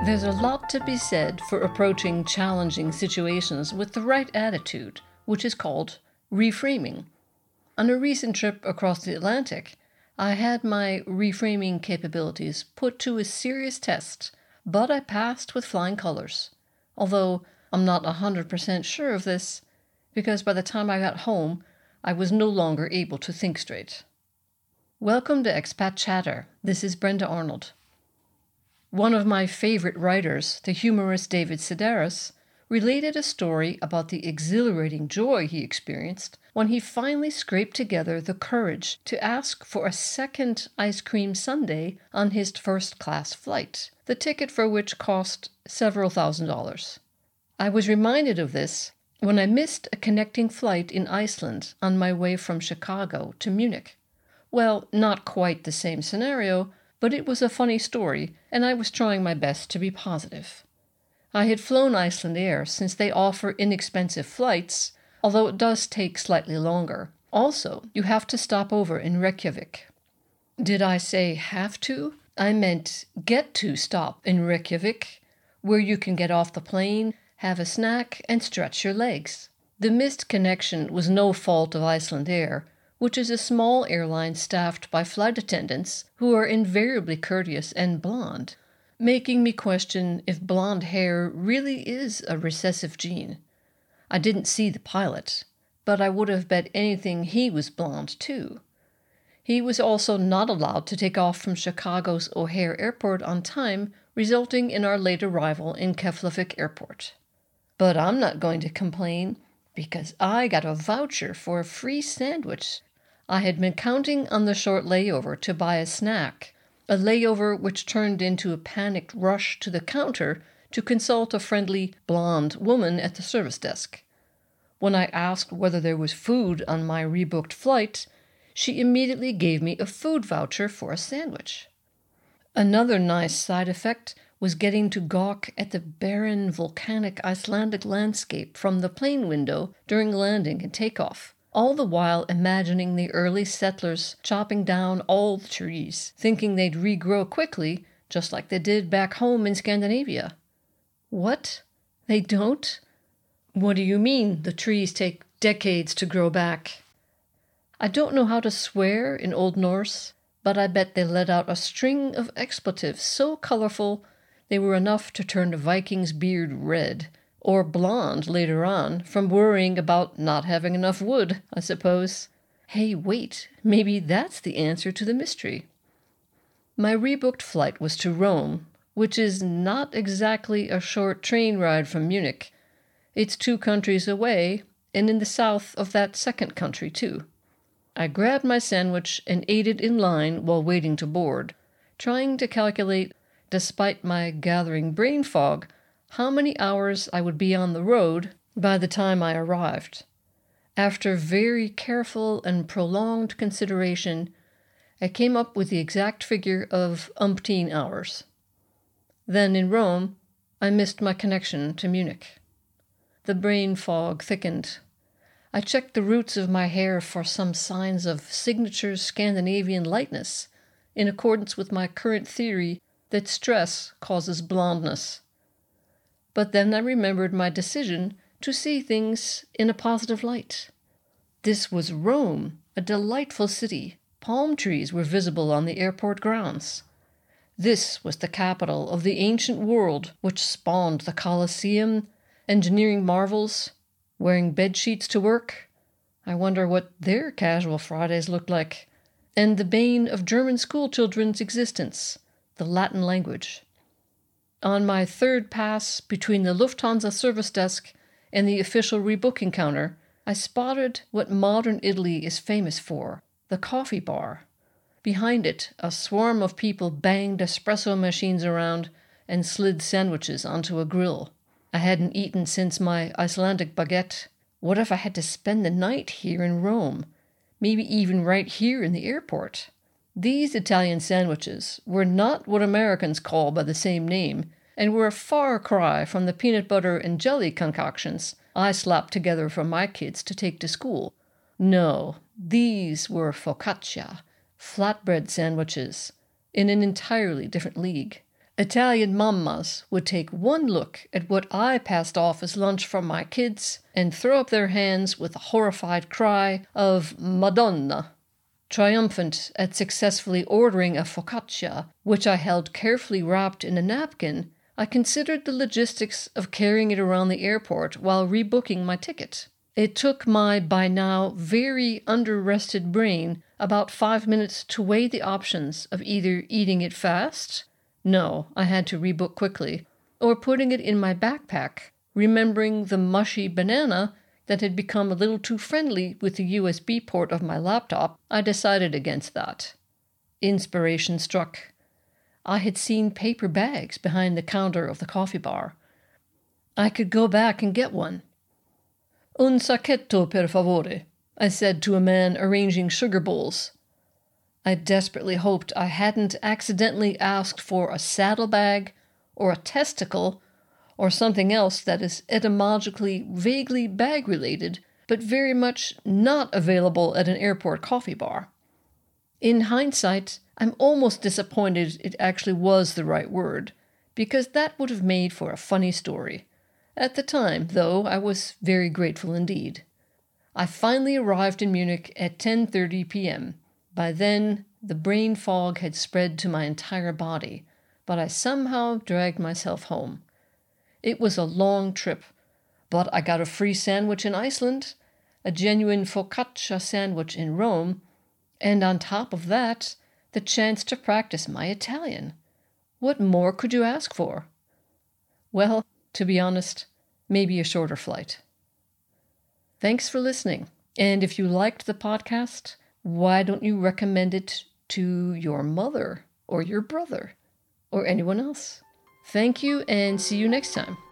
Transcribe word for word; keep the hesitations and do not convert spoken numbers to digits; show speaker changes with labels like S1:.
S1: There's a lot to be said for approaching challenging situations with the right attitude, which is called reframing. On a recent trip across the Atlantic, I had my reframing capabilities put to a serious test, but I passed with flying colors. Although I'm not one hundred percent sure of this, because by the time I got home, I was no longer able to think straight. Welcome to Expat Chatter. This is Brenda Arnold. One of my favorite writers, the humorist David Sedaris, related a story about the exhilarating joy he experienced when he finally scraped together the courage to ask for a second ice cream sundae on his first-class flight, the ticket for which cost several thousand dollars. I was reminded of this when I missed a connecting flight in Iceland on my way from Chicago to Munich. Well, not quite the same scenario, but it was a funny story, and I was trying my best to be positive. I had flown Icelandair since they offer inexpensive flights, although it does take slightly longer. Also, you have to stop over in Reykjavik. Did I say have to? I meant get to stop in Reykjavik, where you can get off the plane, have a snack, and stretch your legs. The missed connection was no fault of Icelandair, which is a small airline staffed by flight attendants who are invariably courteous and blonde, making me question if blonde hair really is a recessive gene. I didn't see the pilot, but I would have bet anything he was blonde too. He was also not allowed to take off from Chicago's O'Hare Airport on time, resulting in our late arrival in Keflavik Airport. But I'm not going to complain, because I got a voucher for a free sandwich. I had been counting on the short layover to buy a snack, a layover which turned into a panicked rush to the counter to consult a friendly, blonde woman at the service desk. When I asked whether there was food on my rebooked flight, she immediately gave me a food voucher for a sandwich. Another nice side effect was getting to gawk at the barren, volcanic Icelandic landscape from the plane window during landing and takeoff, all the while imagining the early settlers chopping down all the trees, thinking they'd regrow quickly, just like they did back home in Scandinavia. What? They don't? What do you mean the trees take decades to grow back? I don't know how to swear in Old Norse, but I bet they let out a string of expletives so colorful they were enough to turn a Viking's beard red, or blonde later on, from worrying about not having enough wood, I suppose. Hey, wait, maybe that's the answer to the mystery. My rebooked flight was to Rome, which is not exactly a short train ride from Munich. It's two countries away, and in the south of that second country, too. I grabbed my sandwich and ate it in line while waiting to board, trying to calculate, despite my gathering brain fog, how many hours I would be on the road by the time I arrived. After very careful and prolonged consideration, I came up with the exact figure of umpteen hours. Then in Rome, I missed my connection to Munich. The brain fog thickened. I checked the roots of my hair for some signs of signature Scandinavian lightness, in accordance with my current theory that stress causes blondness. But then I remembered my decision to see things in a positive light. This was Rome, a delightful city. Palm trees were visible on the airport grounds. This was the capital of the ancient world which spawned the Colosseum, engineering marvels, wearing bedsheets to work. I wonder what their casual Fridays looked like. And the bane of German schoolchildren's existence, the Latin language. On my third pass between the Lufthansa service desk and the official rebooking counter, I spotted what modern Italy is famous for, the coffee bar. Behind it, a swarm of people banged espresso machines around and slid sandwiches onto a grill. I hadn't eaten since my Icelandic baguette. What if I had to spend the night here in Rome? Maybe even right here in the airport? These Italian sandwiches were not what Americans call by the same name, and were a far cry from the peanut butter and jelly concoctions I slapped together for my kids to take to school. No, these were focaccia, flatbread sandwiches, in an entirely different league. Italian mammas would take one look at what I passed off as lunch from my kids and throw up their hands with a horrified cry of Madonna. Triumphant at successfully ordering a focaccia, which I held carefully wrapped in a napkin, I considered the logistics of carrying it around the airport while rebooking my ticket. It took my by now very under-rested brain about five minutes to weigh the options of either eating it fast — no, I had to rebook quickly — or putting it in my backpack, remembering the mushy banana that had become a little too friendly with the U S B port of my laptop. I decided against that. Inspiration struck. I had seen paper bags behind the counter of the coffee bar. I could go back and get one. Un sacchetto, per favore, I said to a man arranging sugar bowls. I desperately hoped I hadn't accidentally asked for a saddlebag or a testicle or something else that is etymologically vaguely bag-related, but very much not available at an airport coffee bar. In hindsight, I'm almost disappointed it actually was the right word, because that would have made for a funny story. At the time, though, I was very grateful indeed. I finally arrived in Munich at ten thirty p.m. By then, the brain fog had spread to my entire body, but I somehow dragged myself home. It was a long trip, but I got a free sandwich in Iceland, a genuine focaccia sandwich in Rome, and on top of that, the chance to practice my Italian. What more could you ask for? Well, to be honest, maybe a shorter flight. Thanks for listening, and if you liked the podcast, why don't you recommend it to your mother or your brother or anyone else? Thank you, and see you next time.